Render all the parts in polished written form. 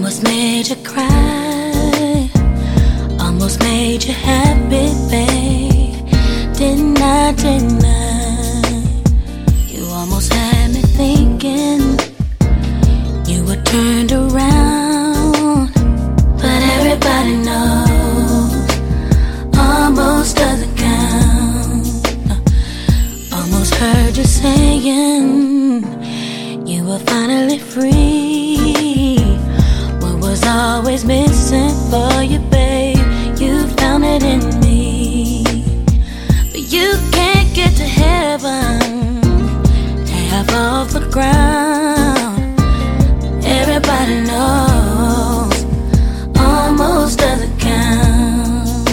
Almost made you cry, almost made you happy, babe. Didn't I, didn't I? You almost had me thinking you were turned around. But everybody knows almost doesn't count. Almost heard you saying you were finally free. What was always missing for you, babe, you found it in me. But you can't get to heaven half off the ground. Everybody knows almost doesn't count.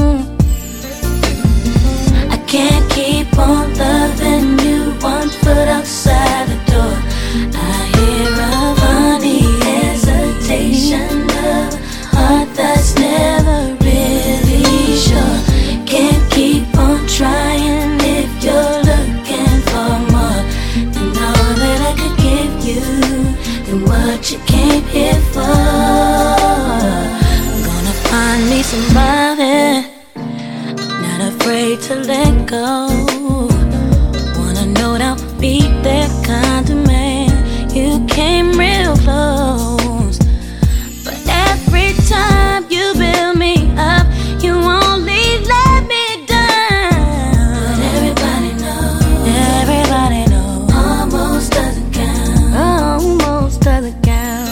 I can't keep on loving you, one foot outside the door. I hear a funny hesitation of a heart that's never really sure. Can't keep on trying if you're looking for more than all that I could give you, than what you came here for. I'm gonna find me somebody not afraid to let go. Wanna know that I'll be that kind of man. You came real close, but every time you build me up, you only let me down. But everybody knows almost doesn't count. Almost doesn't count.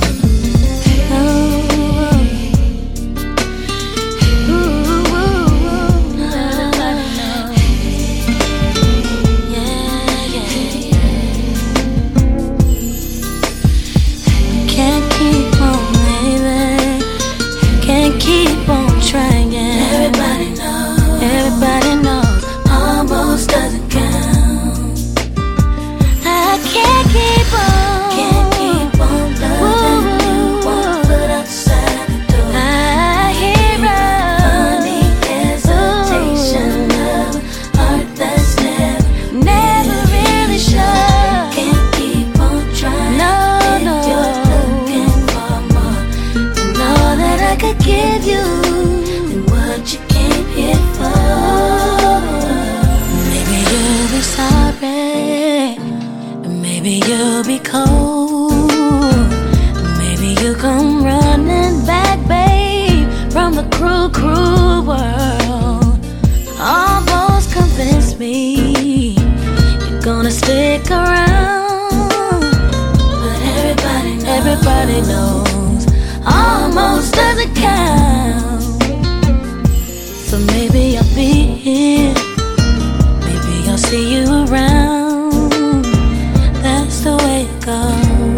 Keep on trying. Everybody knows almost doesn't count. I can't keep on loving you, one foot outside the door. I hear a funny hesitation of a heart that's never really sure. Can't keep on trying. No, if you're looking for more than all that I could give you, than what you came here for. Maybe you'll be sorry, maybe you'll be cold, maybe you come running back, babe, from the cruel world. Almost convinced me you're gonna stick around. But everybody knows almost doesn't count. So maybe I'll be here, maybe I'll see you around. That's the way it goes.